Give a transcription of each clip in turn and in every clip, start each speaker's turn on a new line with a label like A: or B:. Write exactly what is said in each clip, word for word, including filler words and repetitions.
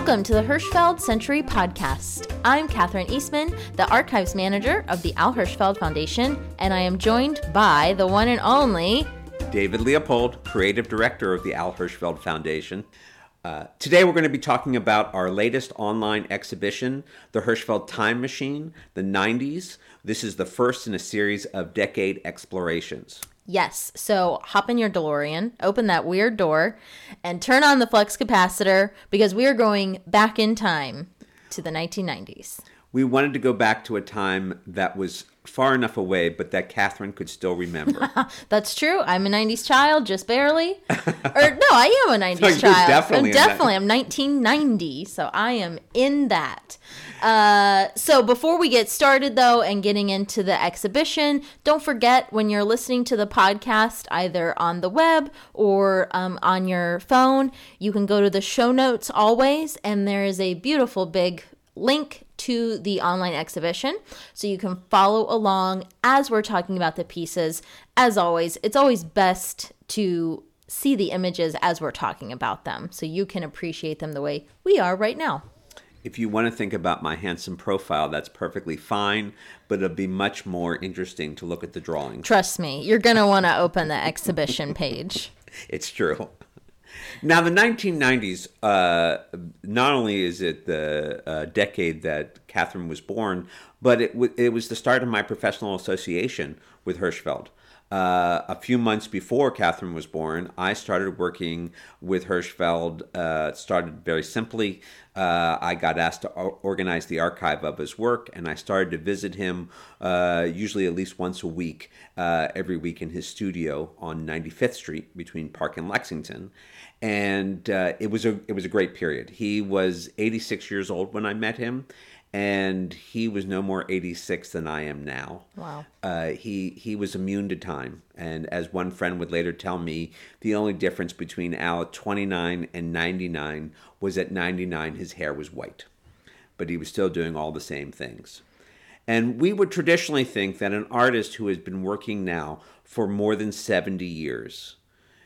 A: Welcome to the Hirschfeld Century Podcast. I'm Catherine Eastman, the Archives Manager of the Al Hirschfeld Foundation, and I am joined by the one and only
B: David Leopold, Creative Director of the Al Hirschfeld Foundation. Uh, today we're going to be talking about our latest online exhibition, The Hirschfeld Time Machine, the nineties. This is the first in a series of decade explorations.
A: Yes, so hop in your DeLorean, open that weird door, and turn on the flux capacitor because we are going back in time to the nineteen nineties.
B: We wanted to go back to a time that was far enough away, but that Catherine could still remember.
A: That's true. I'm a nineties child, just barely. Or no, I am a nineties
B: No, you're
A: child.
B: definitely
A: I'm
B: in
A: definitely.
B: that.
A: I'm nineteen ninety, so I am in that. Uh, so before we get started, though, and getting into the exhibition, don't forget when you're listening to the podcast, either on the web or um, on your phone, you can go to the show notes always, and there is a beautiful big link to the online exhibition so you can follow along as we're talking about the pieces. As always, it's always best to see the images as we're talking about them so you can appreciate them the way we are right now.
B: If you want to think about my handsome profile, that's perfectly fine, but it'll be much more interesting to look at the drawings.
A: Trust me, you're going to want to open the exhibition page.
B: It's true. Now, the nineteen nineties, uh, not only is it the uh, decade that Catherine was born, but it, w- it was the start of my professional association with Hirschfeld. Uh, a few months before Catherine was born, I started working with Hirschfeld. Uh, it started very simply. Uh, I got asked to o- organize the archive of his work, and I started to visit him uh, usually at least once a week, uh, every week in his studio on ninety-fifth Street between Park and Lexington. And uh, it was a it was a great period. He was eighty-six years old when I met him, and he was no more eighty-six than I am now.
A: Wow.
B: Uh, he he was immune to time, and as one friend would later tell me, the only difference between Al at twenty-nine and ninety-nine was at ninety-nine his hair was white, but he was still doing all the same things. And we would traditionally think that an artist who has been working now for more than seventy years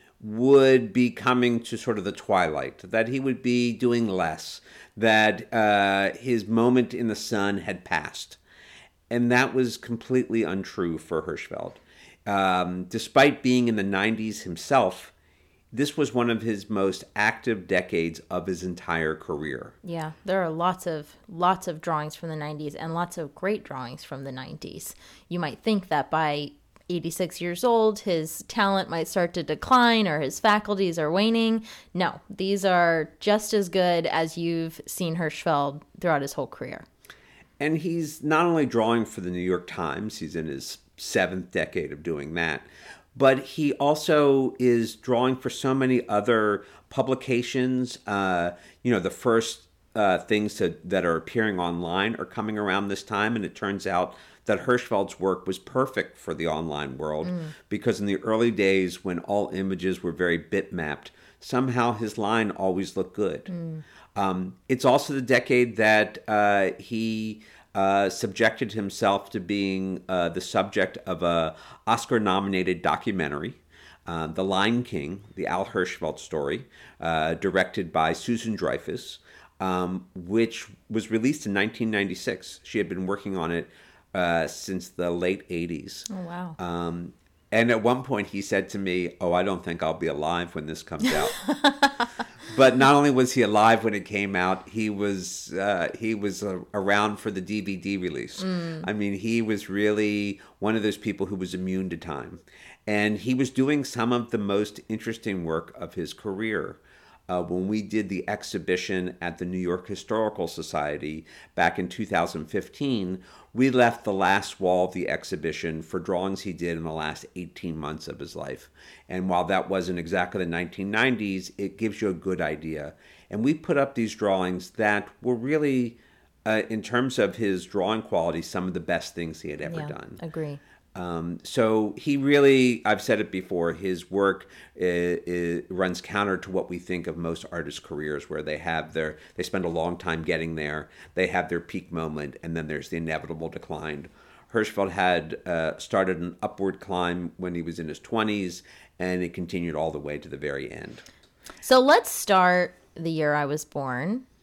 B: would be coming to sort of the twilight, that he would be doing less, that uh, his moment in the sun had passed. And that was completely untrue for Hirschfeld. Um, despite being in the nineties himself, this was one of his most active decades of his entire career.
A: Yeah, there are lots of lots of drawings from the nineties and lots of great drawings from the nineties. You might think that by eighty-six years old, his talent might start to decline or his faculties are waning. No, these are just as good as you've seen Hirschfeld throughout his whole career.
B: And he's not only drawing for the New York Times, he's in his seventh decade of doing that, but he also is drawing for so many other publications. Uh, you know, the first uh, things to, that are appearing online are coming around this time, and it turns out that Hirschfeld's work was perfect for the online world mm. because in the early days when all images were very bitmapped, somehow his line always looked good. Mm. Um, it's also the decade that uh, he uh, subjected himself to being uh, the subject of a Oscar-nominated documentary, uh, The Lion King, the Al Hirschfeld story, uh, directed by Susan Dreyfus, um, which was released in nineteen ninety-six. She had been working on it Uh, since the late eighties.
A: Oh, wow.
B: Um, and at one point he said to me, oh, I don't think I'll be alive when this comes out. But not only was he alive when it came out, he was uh, he was uh, around for the D V D release. Mm. I mean, he was really one of those people who was immune to time. And he was doing some of the most interesting work of his career. Uh, when we did the exhibition at the New York Historical Society back in two thousand fifteen, we left the last wall of the exhibition for drawings he did in the last eighteen months of his life. And while that wasn't exactly the nineteen nineties, it gives you a good idea. And we put up these drawings that were really, uh, in terms of his drawing quality, some of the best things he had ever
A: yeah,
B: done.
A: Agree.
B: Um, so he really, I've said it before, his work is, is, runs counter to what we think of most artists' careers, where they have their, they spend a long time getting there, they have their peak moment, and then there's the inevitable decline. Hirschfeld had uh, started an upward climb when he was in his twenties, and it continued all the way to the very end.
A: So let's start the year I was born.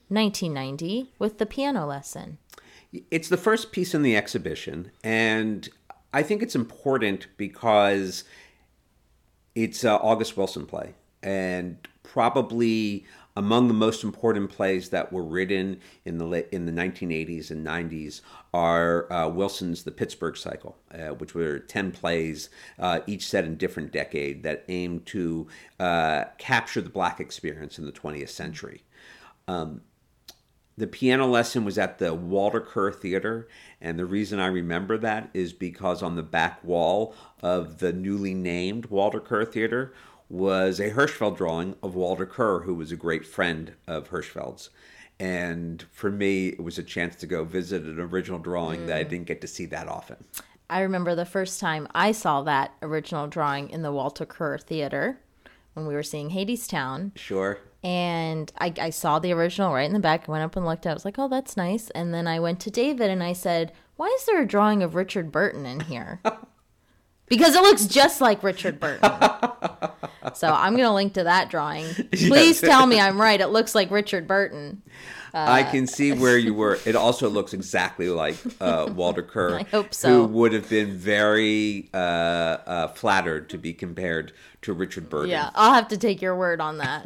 A: nineteen ninety with the piano lesson.
B: It's the first piece in the exhibition, and I think it's important because it's an August Wilson play, and probably among the most important plays that were written in the la- in the nineteen eighties and nineties are uh, Wilson's The Pittsburgh Cycle, uh, which were ten plays, uh, each set in different decade, that aimed to uh, capture the Black experience in the twentieth century. Um, the piano lesson was at the Walter Kerr Theater, and the reason I remember that is because on the back wall of the newly named Walter Kerr Theater was a Hirschfeld drawing of Walter Kerr, who was a great friend of Hirschfeld's. And for me, it was a chance to go visit an original drawing mm. that I didn't get to see that often.
A: I remember the first time I saw that original drawing in the Walter Kerr Theater when we were seeing Hadestown.
B: Sure.
A: And I, I saw the original right in the back. I went up and looked at it. I was like, oh, that's nice. And then I went to David and I said, why is there a drawing of Richard Burton in here? Because it looks just like Richard Burton. So I'm going to link to that drawing. Please yes. tell me I'm right. It looks like Richard Burton. Uh,
B: I can see where you were. It also looks exactly like uh, Walter Kerr.
A: I hope so.
B: Who would have been very uh, uh, flattered to be compared to Richard Burton.
A: Yeah, I'll have to take your word on that.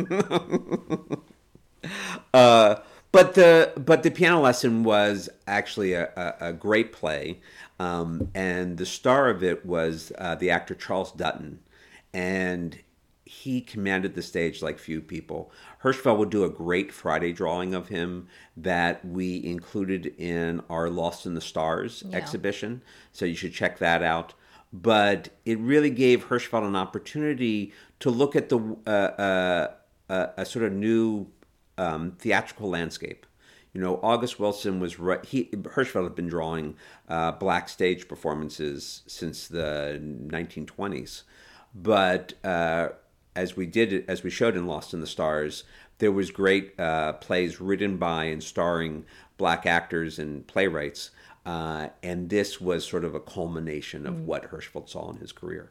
B: uh, but the but the piano lesson was actually a, a, a great play. Um, and the star of it was uh, the actor Charles Dutton. And he commanded the stage like few people. Hirschfeld would do a great Friday drawing of him that we included in our Lost in the Stars yeah. exhibition. So you should check that out. But it really gave Hirschfeld an opportunity to look at the uh, uh, uh, a sort of new um, theatrical landscape. You know, August Wilson was right. He Hirschfeld had been drawing uh, black stage performances since the nineteen twenties, but uh, as we did, as we showed in Lost in the Stars, there was great uh, plays written by and starring black actors and playwrights, uh, and this was sort of a culmination of mm. what Hirschfeld saw in his career.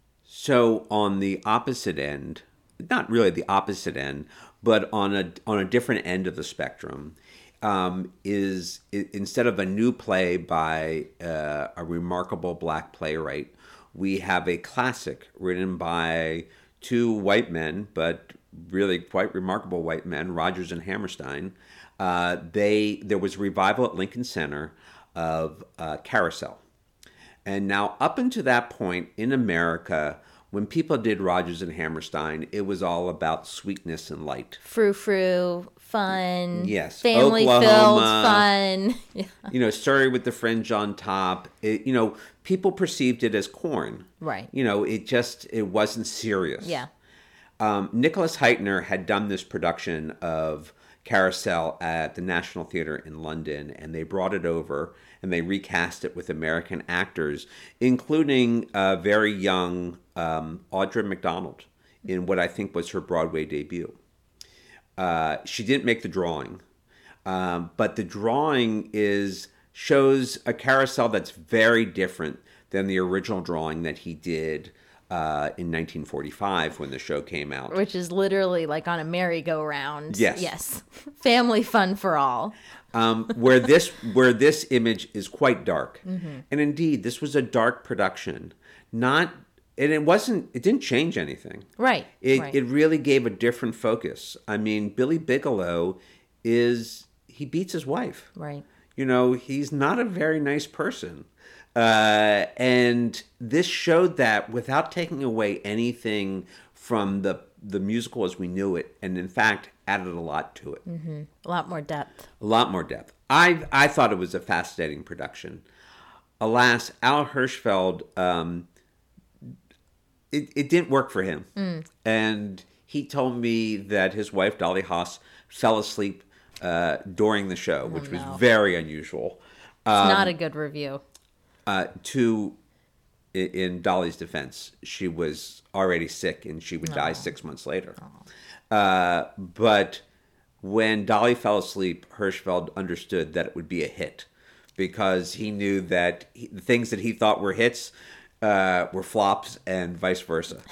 B: So on the opposite end, not really the opposite end, but on a on a different end of the spectrum. Um, is, is instead of a new play by uh, a remarkable black playwright, we have a classic written by two white men, but really quite remarkable white men, Rodgers and Hammerstein. Uh, they there was a revival at Lincoln Center of uh, Carousel. And now up until that point in America, when people did Rodgers and Hammerstein, it was all about sweetness and light.
A: Frou-frou, fun,
B: yes,
A: family-filled fun.
B: Yeah. You know, Surrey with the fringe on top. It, you know, people perceived it as corn.
A: Right.
B: You know, it just, it wasn't serious.
A: Yeah.
B: Um, Nicholas Heitner had done this production of Carousel at the National Theatre in London, and they brought it over and they recast it with American actors, including a very young um, Audra McDonald in what I think was her Broadway debut. Uh, she didn't make the drawing, um, but the drawing is shows a Carousel that's very different than the original drawing that he did uh, in nineteen forty-five when the show came out.
A: Which is literally like on a merry-go-round.
B: Yes.
A: Yes. Family fun for all.
B: um, where this where this image is quite dark. Mm-hmm. And indeed, this was a dark production. Not and it wasn't it didn't change anything.
A: Right.
B: It
A: right.
B: it really gave a different focus. I mean, Billy Bigelow is he beats his wife.
A: Right.
B: You know, he's not a very nice person. Uh, and this showed that without taking away anything from the the musical as we knew it, and in fact added a lot to it.
A: Mm-hmm. A lot more depth.
B: A lot more depth. I I thought it was a fascinating production. Alas, Al Hirschfeld, um, it, it didn't work for him. Mm. And he told me that his wife, Dolly Haas, fell asleep uh, during the show, which oh, no. was very unusual.
A: Um, it's not a good review.
B: Uh, to, in Dolly's defense, she was already sick and she would oh. die six months later. Oh. Uh, but when Dolly fell asleep, Hirschfeld understood that it would be a hit because he knew that he, the things that he thought were hits uh, were flops and vice versa.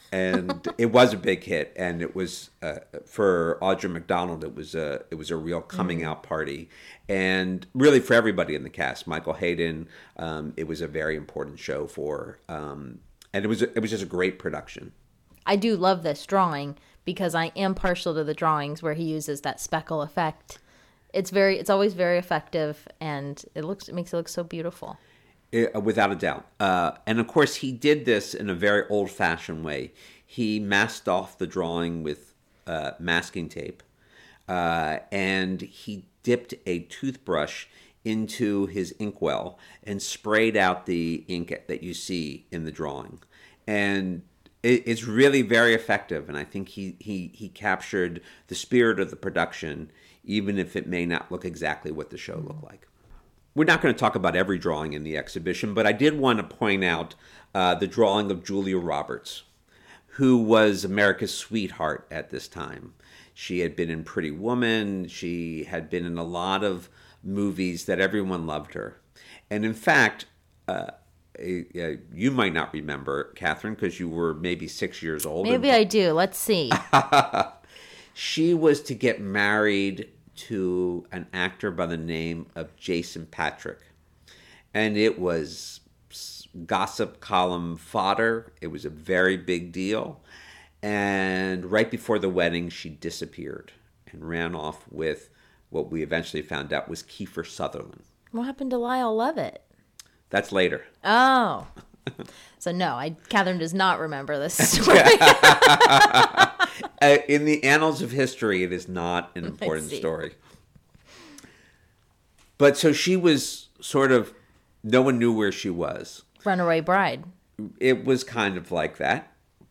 B: And it was a big hit, and it was uh, for Audra McDonald. It was a it was a real coming out party, and really for everybody in the cast. Michael Hayden. Um, it was a very important show for, um, and it was it was just a great production.
A: I do love this drawing because I am partial to the drawings where he uses that speckle effect. It's very it's always very effective, and it looks it makes it look so beautiful.
B: It, without a doubt. Uh, and of course, he did this in a very old-fashioned way. He masked off the drawing with uh, masking tape, uh, and he dipped a toothbrush into his inkwell and sprayed out the ink that you see in the drawing. And it, it's really very effective, and I think he, he, he captured the spirit of the production, even if it may not look exactly what the show looked like. We're not going to talk about every drawing in the exhibition, but I did want to point out uh, the drawing of Julia Roberts, who was America's sweetheart at this time. She had been in Pretty Woman. She had been in a lot of movies that everyone loved her. And in fact, uh, uh, you might not remember, Catherine, because you were maybe six years old.
A: Maybe
B: and...
A: I do. Let's see.
B: She was to get married to an actor by the name of Jason Patric. And it was gossip column fodder. It was a very big deal. And right before the wedding, she disappeared and ran off with what we eventually found out was Kiefer Sutherland.
A: What happened to Lyle Lovett?
B: That's later.
A: Oh. So no, I Catherine does not remember this story.
B: Uh, in the annals of history, it is not an important story. But so she was sort of, no one knew where she was.
A: Runaway bride.
B: It was kind of like that.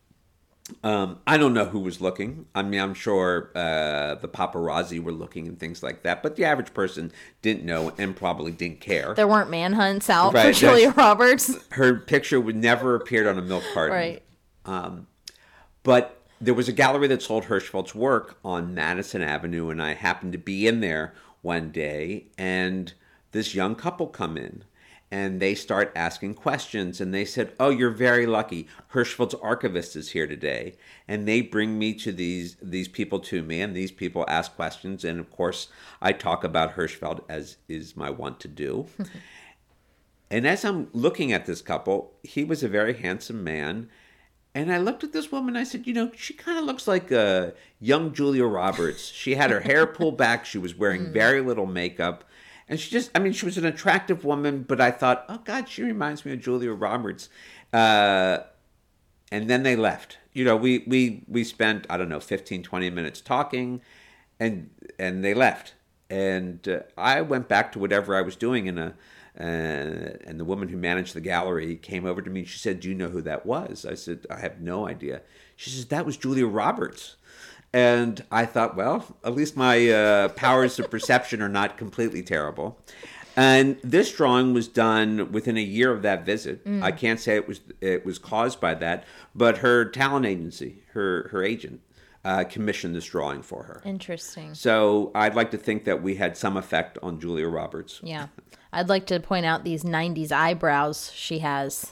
B: Um, I don't know who was looking. I mean, I'm sure uh, the paparazzi were looking and things like that. But the average person didn't know and probably didn't care.
A: There weren't manhunts out
B: right,
A: for Julia Roberts.
B: Her picture would never appeared on a milk carton.
A: Right.
B: Um, but there was a gallery that sold Hirschfeld's work on Madison Avenue, and I happened to be in there one day, and this young couple come in. And they start asking questions, and they said, "Oh, you're very lucky. Hirschfeld's archivist is here today." And they bring me to these these people to me, and these people ask questions. And of course, I talk about Hirschfeld, as is my wont to do. And as I'm looking at this couple, he was a very handsome man. And I looked at this woman, I said, you know, she kind of looks like a young Julia Roberts. She had her hair pulled back. She was wearing very little makeup. And she just, I mean, she was an attractive woman, but I thought, oh, God, she reminds me of Julia Roberts. Uh, and then they left. You know, we, we, we spent, I don't know, fifteen, twenty minutes talking, and and they left. And uh, I went back to whatever I was doing, and, a, uh, and the woman who managed the gallery came over to me, and she said, "Do you know who that was?" I said, "I have no idea." She says, "That was Julia Roberts." And I thought, well, at least my uh, powers of perception are not completely terrible. And this drawing was done within a year of that visit. Mm. I can't say it was it was caused by that, but her talent agency, her her agent, uh, commissioned this drawing for her.
A: Interesting.
B: So I'd like to think that we had some effect on Julia Roberts.
A: Yeah. I'd like to point out these nineties eyebrows she has.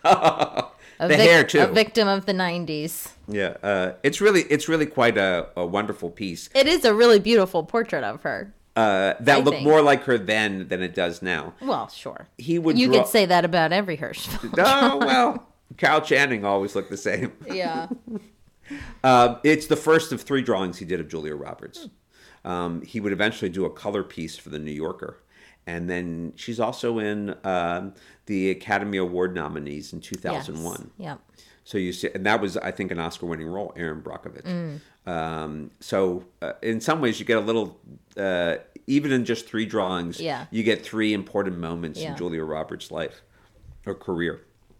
A: A
B: the
A: vic-
B: hair too.
A: A victim of the nineties.
B: Yeah, uh, it's really it's really quite a, a wonderful piece.
A: It is a really beautiful portrait of her.
B: Uh, that
A: I
B: looked
A: think.
B: more like her then than it does now.
A: Well, sure.
B: He would.
A: You
B: draw...
A: could say that about every Hirschfeld.
B: Oh well, Carol Channing always looked the same.
A: Yeah.
B: uh, it's the first of three drawings he did of Julia Roberts. Um, he would eventually do a color piece for the New Yorker. And then she's also in um, the Academy Award nominees in two thousand one.
A: Yes. Yep.
B: So you see, and that was, I think, an Oscar-winning role, Erin Brockovich. Mm. Um, so uh, in some ways, you get a little, uh, even in just three drawings,
A: yeah.
B: you get three important moments
A: yeah.
B: in Julia Roberts' life or career.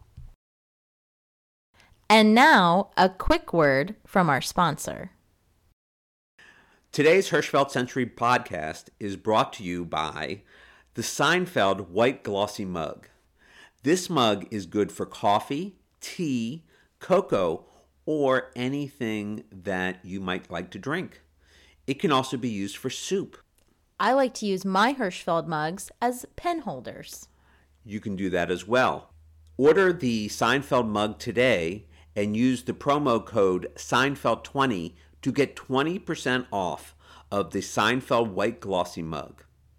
A: And now, a quick word from our sponsor.
B: Today's Hirschfeld Century podcast is brought to you by the Seinfeld White Glossy Mug. This mug is good for coffee, tea, cocoa, or anything that you might like to drink. It can also be used for soup.
A: I like to use my Hirschfeld mugs as pen holders.
B: You can do that as well. Order the Seinfeld mug today and use the promo code Seinfeld twenty to get twenty percent off of the Seinfeld White Glossy Mug.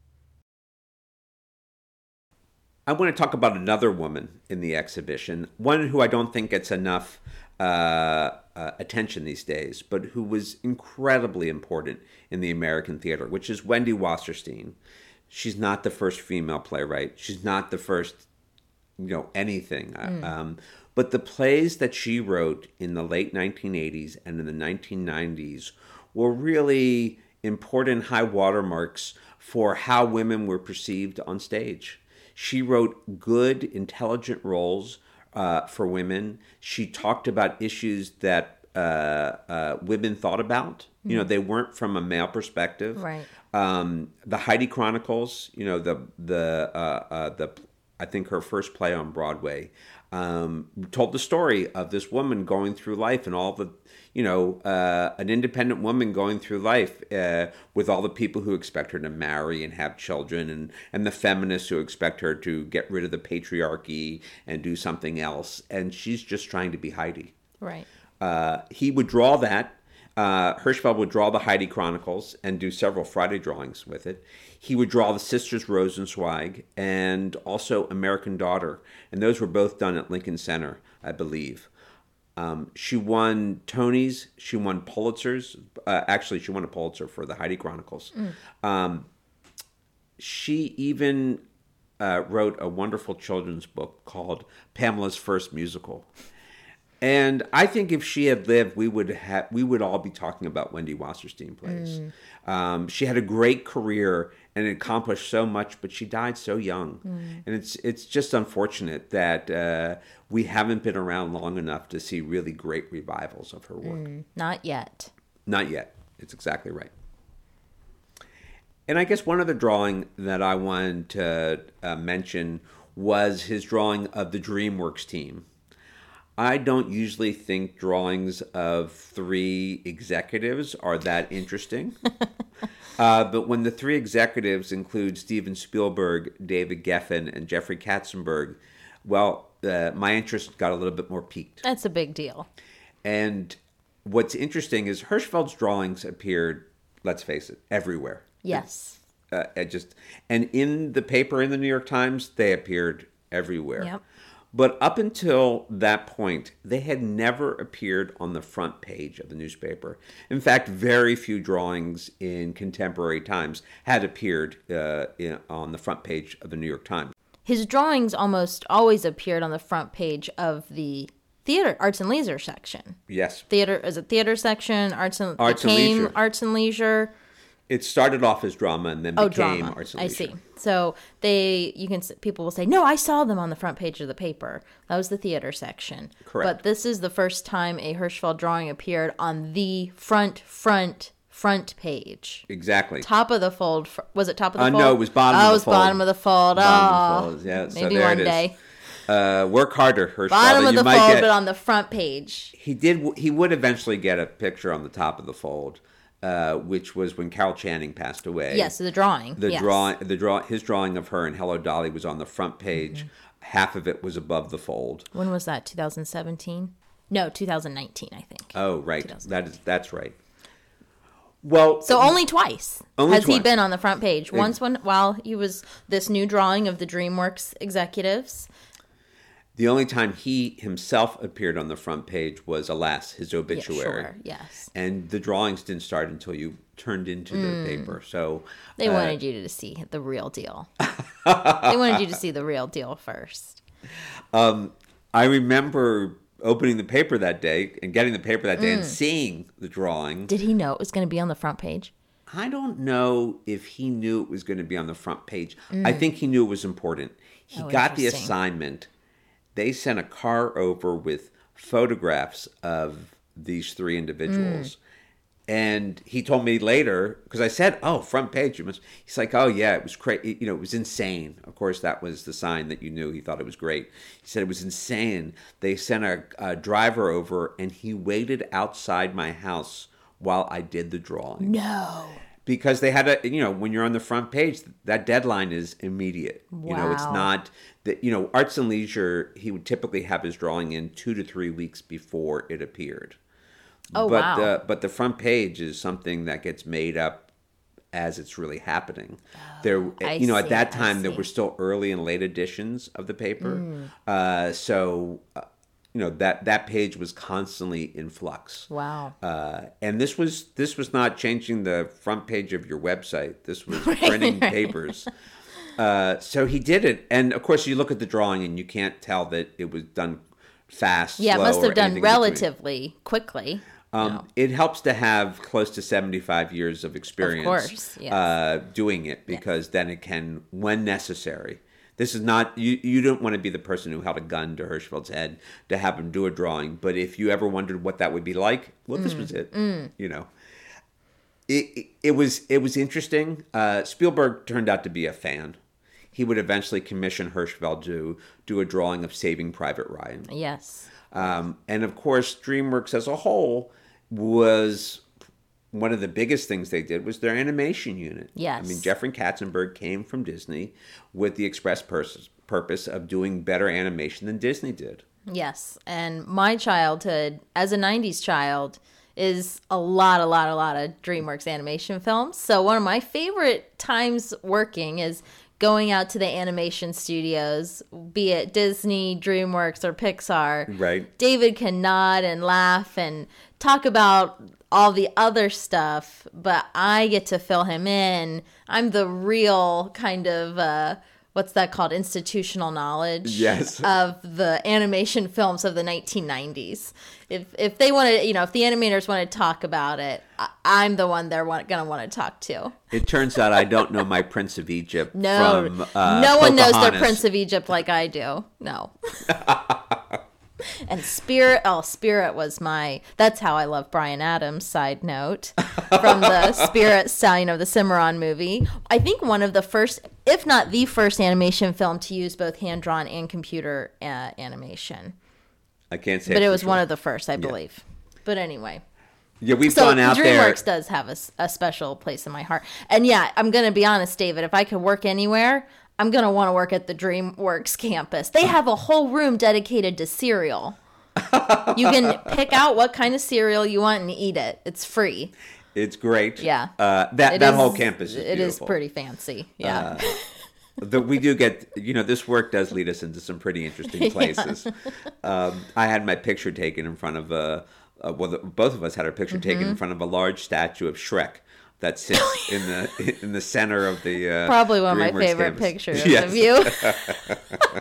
B: I want to talk about another woman in the exhibition, one who I don't think gets enough uh, uh, attention these days, but who was incredibly important in the American theater, which is Wendy Wasserstein. She's not the first female playwright. She's not the first, you know, anything. Mm. Um, but the plays that she wrote in the late nineteen eighties and in the nineteen nineties were really important high watermarks for how women were perceived on stage. She wrote good, intelligent roles uh, for women. She talked about issues that uh, uh, women thought about. Mm. You know, they weren't from a male perspective.
A: Right.
B: Um, the Heidi Chronicles, you know, the the uh, uh, the I think her first play on Broadway, um, told the story of this woman going through life and all the, you know, uh, an independent woman going through life uh, with all the people who expect her to marry and have children, and, and the feminists who expect her to get rid of the patriarchy and do something else. And she's just trying to be Heidi.
A: Right.
B: Uh, he would draw that. Uh, Hirschfeld would draw the Heidi Chronicles and do several Friday drawings with it. He would draw the Sisters Rosenzweig and also American Daughter. And those were both done at Lincoln Center, I believe. Um, she won Tonys. She won Pulitzers. Uh, actually, she won a Pulitzer for the Heidi Chronicles. Mm. Um, she even uh, wrote a wonderful children's book called Pamela's First Musical. And I think if she had lived, we would have we would all be talking about Wendy Wasserstein plays. Mm. Um, she had a great career and accomplished so much, but she died so young, mm. and it's it's just unfortunate that uh, we haven't been around long enough to see really great revivals of her work.
A: Mm. Not yet.
B: Not yet. It's exactly right. And I guess one other drawing that I wanted to uh, mention was his drawing of the DreamWorks team. I don't usually think drawings of three executives are that interesting. uh, but when the three executives include Steven Spielberg, David Geffen, and Jeffrey Katzenberg, well, uh, my interest got a little bit more piqued.
A: That's a big deal.
B: And what's interesting is Hirschfeld's drawings appeared, let's face it, everywhere.
A: Yes.
B: Uh, it just and in the paper in the New York Times, they appeared everywhere.
A: Yep.
B: But up until that point, they had never appeared on the front page of the newspaper. In fact, very few drawings in contemporary times had appeared uh, in, on the front page of the New York Times.
A: His drawings almost always appeared on the front page of the theater, arts and leisure section.
B: Yes.
A: Theater as a theater section, arts and,
B: arts
A: became
B: and leisure.
A: arts and leisure.
B: It started off as drama and then
A: oh,
B: became
A: drama.
B: arts and leisure.
A: I see. So they, you can people will say, "No, I saw them on the front page of the paper." That was the theater section.
B: Correct.
A: But this is the first time a Hirschfeld drawing appeared on the front, front, front page.
B: Exactly.
A: Top of the fold. Was it top of the
B: uh,
A: fold?
B: No, it was bottom
A: oh,
B: of the
A: it was
B: fold.
A: bottom of the fold.
B: Bottom
A: oh,
B: of the fold. Yeah. So
A: maybe
B: there
A: one
B: it is.
A: day.
B: Uh, work harder, Hirschfeld.
A: Bottom of
B: you
A: the
B: might
A: fold,
B: get,
A: but on the front page.
B: He did. He would eventually get a picture on the top of the fold. Uh, which was when Carol Channing passed away.
A: Yes, the drawing.
B: The
A: yes.
B: drawing, the draw, his drawing of her in Hello Dolly was on the front page. Mm-hmm. Half of it was above the fold.
A: When was that? twenty seventeen? No, two thousand nineteen, I think.
B: Oh, right. That is that's right. Well,
A: so only twice
B: only
A: has
B: twice.
A: he been on the front page. Once when while he was this new drawing of the DreamWorks executives.
B: The only time he himself appeared on the front page was, alas, his obituary.
A: Yeah, sure, yes.
B: And the drawings didn't start until you turned into the mm. paper. So
A: they uh, wanted you to see the real deal. They wanted you to see the real deal first.
B: Um, I remember opening the paper that day and getting the paper that day mm. and seeing the drawing.
A: Did he know it was going to be on the front page?
B: I don't know if he knew it was going to be on the front page. Mm. I think he knew it was important. He oh, got the assignment. They sent a car over with photographs of these three individuals. Mm. And he told me later, because I said, oh, front page. You must. He's like, oh, yeah, it was crazy. You know, it was insane. Of course, that was the sign that you knew he thought it was great. He said it was insane. They sent a, a driver over, and he waited outside my house while I did the drawing.
A: No.
B: because they had a, you know, when you're on the front page, that deadline is immediate.
A: Wow.
B: You know, it's not that, you know, Arts and Leisure, he would typically have his drawing in two to three weeks before it appeared.
A: Oh,
B: but
A: wow.
B: The, but the front page is something that gets made up as it's really happening. Oh, there,
A: I
B: you know,
A: see,
B: at that
A: I
B: time, there
A: see.
B: were still early and late editions of the paper.
A: Mm.
B: Uh, so, uh, you know, that, that page was constantly in flux.
A: Wow.
B: Uh, and this was this was not changing the front page of your website. This was
A: Right,
B: printing
A: right.
B: papers. Uh, so he did it. And, of course, you look at the drawing and you can't tell that it was done fast,
A: Yeah, it
B: slow,
A: must
B: or
A: have done
B: anything in between.
A: relatively quickly.
B: Um,
A: No.
B: It helps to have close to seventy-five years of experience
A: course, yes.
B: uh, doing it, because then it can, when necessary. This is not, you, you don't want to be the person who held a gun to Hirschfeld's head to have him do a drawing. But if you ever wondered what that would be like, well, this
A: Mm.
B: was it. You know, it, it, it was it was interesting. Uh, Spielberg turned out to be a fan. He would eventually commission Hirschfeld to do a drawing of Saving Private Ryan.
A: Yes.
B: Um, and of course, DreamWorks as a whole was one of the biggest things they did was their animation unit.
A: Yes.
B: I mean, Jeffrey Katzenberg came from Disney with the express pers- purpose of doing better animation than Disney did.
A: Yes. And my childhood, as a nineties child, is a lot, a lot, a lot of DreamWorks animation films. So one of my favorite times working is going out to the animation studios, be it Disney, DreamWorks, or Pixar.
B: Right.
A: David can nod and laugh and talk about all the other stuff, but I get to fill him in. I'm the real kind of, uh, what's that called? Institutional knowledge
B: Yes.
A: of the animation films of the nineteen nineties. If if they want to, you know, if the animators want to talk about it, I, I'm the one they're want, gonna want to talk to.
B: It turns out I don't know my Prince of Egypt
A: No,
B: from uh,
A: no one knows their
B: Pocahontas.
A: Prince of Egypt like I do. No. And Spirit, oh, Spirit was my, that's how I love Bryan Adams, side note, from the Spirit Stallion of the Cimarron movie. I think one of the first, if not the first animation film to use both hand-drawn and computer uh, animation.
B: I can't say
A: But it
B: for
A: was
B: sure.
A: one of the first, I believe. But anyway.
B: Yeah, we've
A: So
B: gone out there.
A: DreamWorks does have a, s- a special place in my heart. And yeah, I'm going to be honest, David, if I could work anywhere, I'm going to want to work at the DreamWorks campus. They have a whole room dedicated to cereal. You can pick out what kind of cereal you want and eat it. It's free.
B: It's great.
A: Yeah.
B: Uh, that
A: It
B: that
A: is-
B: whole campus is
A: It is
B: beautiful.
A: pretty fancy. Yeah.
B: The, we do get, you know, this work does lead us into some pretty interesting places. um, I had my picture taken in front of a, uh, well, the, both of us had our picture taken
A: Mm-hmm.
B: in front of a large statue of Shrek that sits in the in the center of the uh,
A: Probably one of my
B: DreamWorks
A: favorite
B: campus.
A: pictures
B: Yes.
A: of you.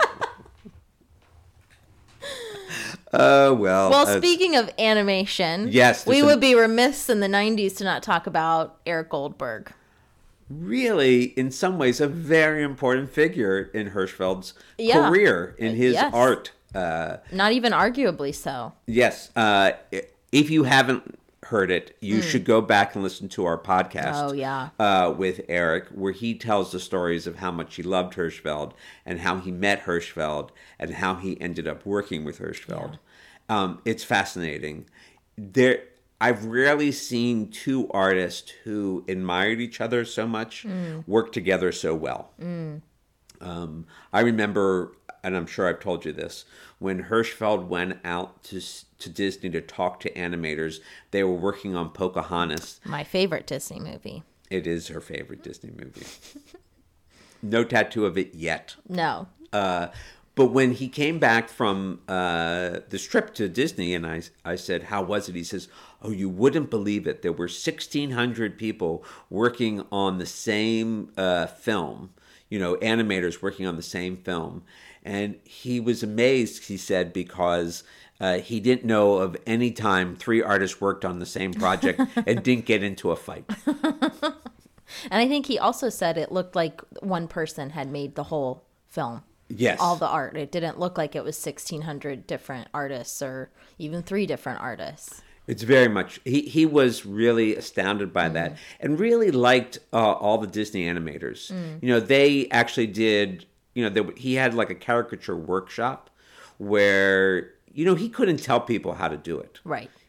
B: Oh, well.
A: Well,
B: uh,
A: speaking of animation,
B: Yes,
A: we
B: there's
A: would
B: some-
A: be remiss in the nineties to not talk about Eric Goldberg.
B: really, in some ways, a very important figure in Hirschfeld's
A: Yeah.
B: career, in his
A: Yes.
B: art. Uh,
A: Not even arguably so.
B: yes. Uh, if you haven't heard it, you should go back and listen to our podcast.
A: Hmm. Oh, yeah.
B: Uh, with Eric, where he tells the stories of how much he loved Hirschfeld and how he met Hirschfeld and how he ended up working with Hirschfeld. Um, it's fascinating. There, I've rarely seen two artists who admired each other so much work together so well. Um, I remember, and I'm sure I've told you this, when Hirschfeld went out to to Disney to talk to animators, they were working on Pocahontas.
A: My favorite Disney movie.
B: It is her favorite Disney movie. No tattoo of it yet.
A: No.
B: Uh, but when he came back from uh, this trip to Disney, and I, I said, how was it? He says, oh, you wouldn't believe it. There were sixteen hundred people working on the same uh, film, you know, animators working on the same film. And he was amazed, he said, because uh, he didn't know of any time three artists worked on the same project and didn't get into a fight.
A: And I think he also said it looked like one person had made the whole film.
B: Yes.
A: All the art. It didn't look like it was sixteen hundred different artists or even three different artists.
B: It's very much, he, he was really astounded by that and really liked uh, all the Disney animators. You know, they actually did, you know, they, he had like a caricature workshop where, you know, he couldn't tell people how to do it.
A: Right.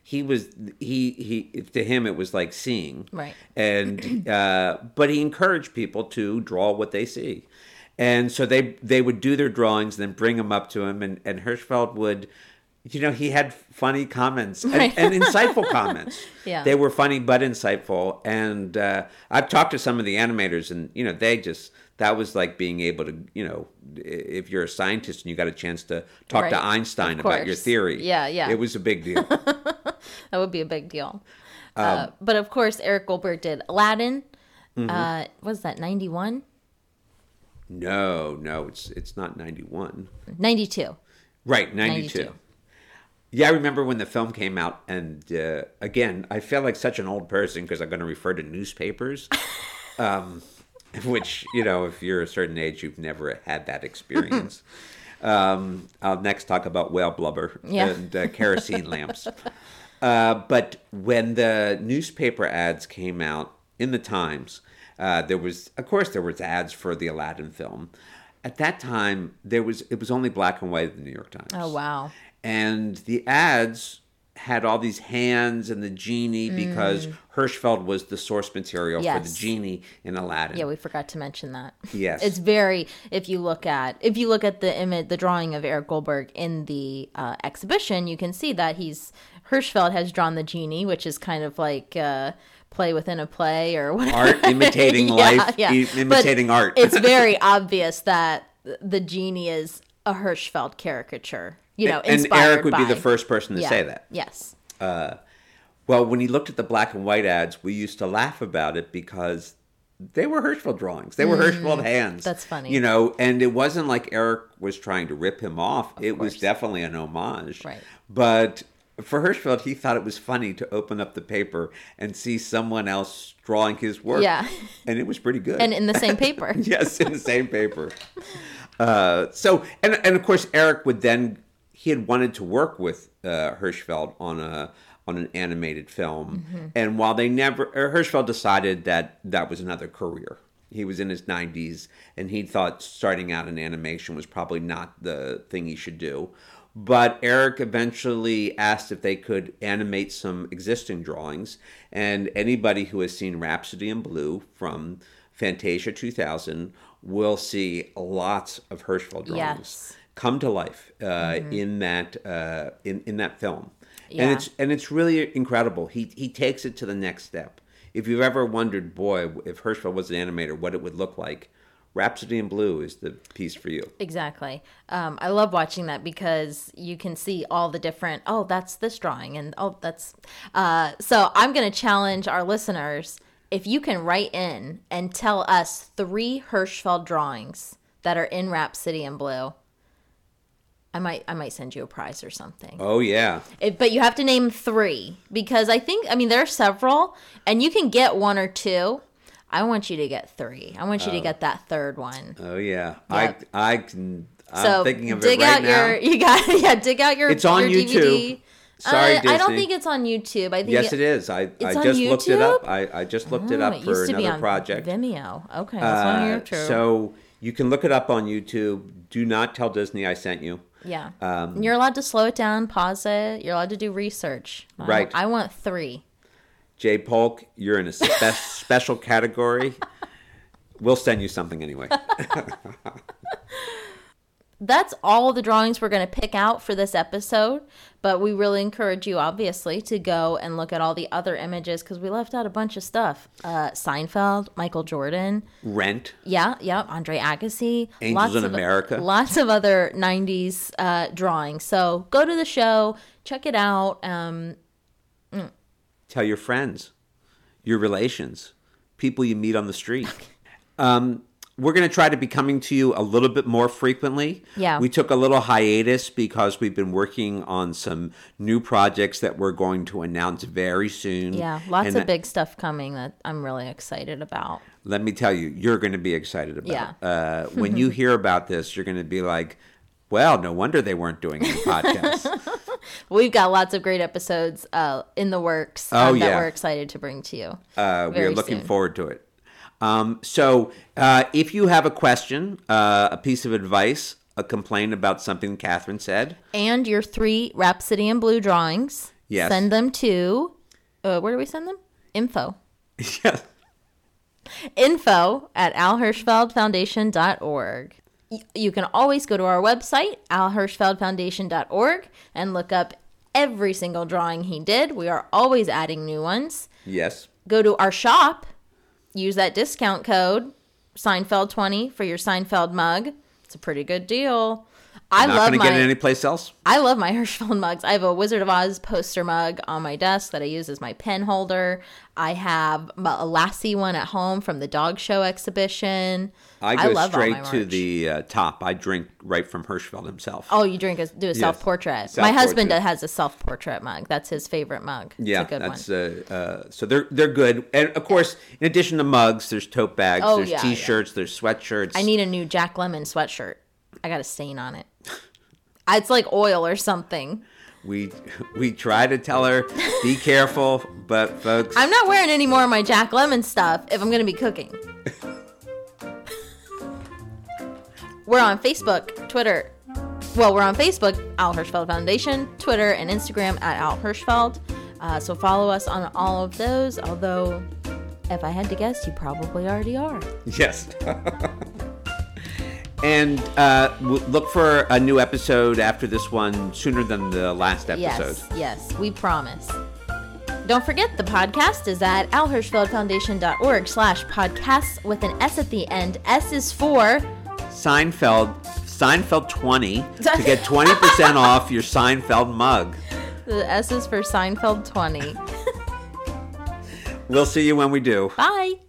B: he was he he to him it was like seeing,
A: right?
B: And uh, but he encouraged people to draw what they see, and so they they would do their drawings, then bring them up to him, and and Hirschfeld would. You know, he had funny comments and,
A: right.
B: and insightful comments.
A: Yeah.
B: They were funny but insightful. And uh, I've talked to some of the animators, and, you know, they just, that was like being able to, you know, if you're a scientist and you got a chance to talk
A: right.
B: to Einstein about your theory.
A: Yeah, yeah.
B: It was a big deal.
A: That would be a big deal.
B: Um,
A: uh, but of course, Eric Goldberg did Aladdin.
B: Mm-hmm.
A: Uh, what was that, ninety-one?
B: No, no, it's it's not ninety-one.
A: ninety-two.
B: Right, ninety-two. ninety-two. Yeah, I remember when the film came out, and uh, again, I feel like such an old person because I'm going to refer to newspapers, um, which, you know, if you're a certain age, you've never had that experience. um, I'll next talk about whale blubber
A: yeah.
B: and uh, kerosene lamps. Uh, but when the newspaper ads came out in the Times, uh, there was, of course, there was ads for the Aladdin film. At that time, there was it was only black and white in the New York Times.
A: Oh, wow.
B: And the ads had all these hands and the genie because mm. Hirschfeld was the source material yes. for the genie in Aladdin.
A: Yeah, we forgot to mention that.
B: Yes.
A: It's very, if you look at, if you look at the image, the drawing of Eric Goldberg in the uh, exhibition, you can see that he's, Hirschfeld has drawn the genie, which is kind of like, uh, play within a play or whatever.
B: Art imitating
A: yeah,
B: life,
A: yeah.
B: E- imitating
A: but
B: art.
A: It's very obvious that the genie is a Hirschfeld caricature. You know,
B: and,
A: inspired
B: and Eric would
A: by,
B: be the first person to
A: yeah,
B: say that.
A: Yes.
B: Uh, well, when he looked at the black and white ads, we used to laugh about it because they were Hirschfeld drawings. They were mm, Hirschfeld hands.
A: That's funny.
B: You know, and it wasn't like Eric was trying to rip him off. Of it course. was definitely an homage.
A: Right.
B: But for Hirschfeld, he thought it was funny to open up the paper and see someone else drawing his work.
A: Yeah.
B: And it was pretty good.
A: And in the same paper.
B: Yes, in the same paper. Uh, so, and and of course, Eric would then... He had wanted to work with uh, Hirschfeld on a on an animated film, mm-hmm. and while they never, Hirschfeld decided that that was another career. He was in his nineties, and he thought starting out in animation was probably not the thing he should do. But Eric eventually asked if they could animate some existing drawings, and anybody who has seen Rhapsody in Blue from Fantasia two thousand will see lots of Hirschfeld drawings.
A: Yes.
B: Come to life uh, mm-hmm. in that uh, in in that film,
A: yeah.
B: and it's and it's really incredible. He he takes it to the next step. If you've ever wondered, boy, if Hirschfeld was an animator, what it would look like, Rhapsody in Blue is the piece for you.
A: Exactly. Um, I love watching that because you can see all the different. Oh, that's this drawing, and oh, that's. Uh, so I'm going to challenge our listeners. If you can write in and tell us three Hirschfeld drawings that are in Rhapsody in Blue. I might I might send you a prize or something.
B: Oh, yeah.
A: It, but you have to name three because I think, I mean, there are several and you can get one or two. I want you to get three. I want you oh. to get that third one.
B: Oh, yeah. Yep. I I can, I'm
A: so
B: thinking of
A: dig
B: it right
A: out
B: now.
A: Your, you got, yeah, dig out your
B: It's on
A: your
B: YouTube.
A: D V D.
B: Sorry,
A: uh,
B: Disney.
A: I don't think it's on YouTube. I think
B: yes,
A: it,
B: it is. I,
A: it's
B: I
A: on
B: just
A: YouTube?
B: looked it up. I, I just looked
A: oh,
B: it up
A: it
B: for
A: used to
B: another
A: be on
B: project.
A: Vimeo. Okay, that's uh, on YouTube.
B: So you can look it up on YouTube. Do not tell Disney I sent you.
A: Yeah.
B: Um,
A: You're allowed to slow it down, pause it. You're allowed to do research.
B: Right.
A: I, I want three.
B: Jay Polk, you're in a spe- special category. We'll send you something anyway.
A: That's all the drawings we're going to pick out for this episode, but we really encourage you, obviously, to go and look at all the other images because we left out a bunch of stuff. Uh, Seinfeld, Michael Jordan.
B: Rent.
A: Yeah, yeah, Andre Agassi.
B: Angels
A: lots
B: in
A: of,
B: America.
A: Lots of other nineties uh, drawings. So go to the show, check it out. Um,
B: mm. Tell your friends, your relations, people you meet on the street. Um We're going to try to be coming to you a little bit more frequently.
A: Yeah.
B: We took a little hiatus because we've been working on some new projects that we're going to announce very soon.
A: Yeah, lots
B: and
A: of big stuff coming that I'm really excited about.
B: Let me tell you, you're going to be excited about.
A: Yeah.
B: Uh, when you hear about this, you're going to be like, well, no wonder they weren't doing any podcasts.
A: We've got lots of great episodes uh, in the works
B: oh,
A: um,
B: yeah.
A: that we're excited to bring to you.
B: Uh, we are looking
A: soon.
B: forward to it. Um, so uh, if you have a question, uh, a piece of advice, a complaint about something Catherine said.
A: And your three Rhapsody in Blue drawings.
B: Yes.
A: Send them to, uh, where do we send them? Info.
B: Yes.
A: Info at al hirschfeld foundation dot org. You can always go to our website, al hirschfeld foundation dot org, and look up every single drawing he did. We are always adding new ones.
B: Yes.
A: Go to our shop. Use that discount code, Seinfeld twenty, for your Seinfeld mug. It's a pretty good deal. I
B: Not
A: love
B: going to
A: my,
B: get it anyplace else?
A: I love my Hirschfeld mugs. I have a Wizard of Oz poster mug on my desk that I use as my pen holder. I have a Lassie one at home from the dog show exhibition.
B: I go
A: I love
B: straight
A: all my
B: to
A: merch.
B: the uh, top. I drink right from Hirschfeld himself.
A: Oh, you drink a, do a
B: Yes.
A: self-portrait. My
B: Self-portrait.
A: husband has a self-portrait mug. That's his favorite mug. It's
B: Yeah,
A: a good
B: that's
A: one.
B: uh, uh, so they're they're good. And of course, in addition to mugs, there's tote bags,
A: Oh,
B: there's
A: yeah,
B: t-shirts, there's sweatshirts.
A: I need a new Jack Lemmon sweatshirt. I got a stain on it. It's like oil or something.
B: We we try to tell her, be careful, but folks,
A: I'm not wearing any more of my Jack Lemmon stuff if I'm going to be cooking. We're on Facebook, Twitter. Well, we're on Facebook, Al Hirschfeld Foundation, Twitter, and Instagram at Al Hirschfeld. Uh, so follow us on all of those, although if I had to guess, you probably already are.
B: yes. And uh, w- look for a new episode after this one sooner than the last episode.
A: Yes, yes, we promise. Don't forget, the podcast is at al hirschfeld foundation dot org slash podcasts with an S at the end. S is for...
B: Seinfeld, Seinfeld twenty to get twenty percent off your Seinfeld mug.
A: The S is for Seinfeld twenty.
B: We'll see you when we do.
A: Bye.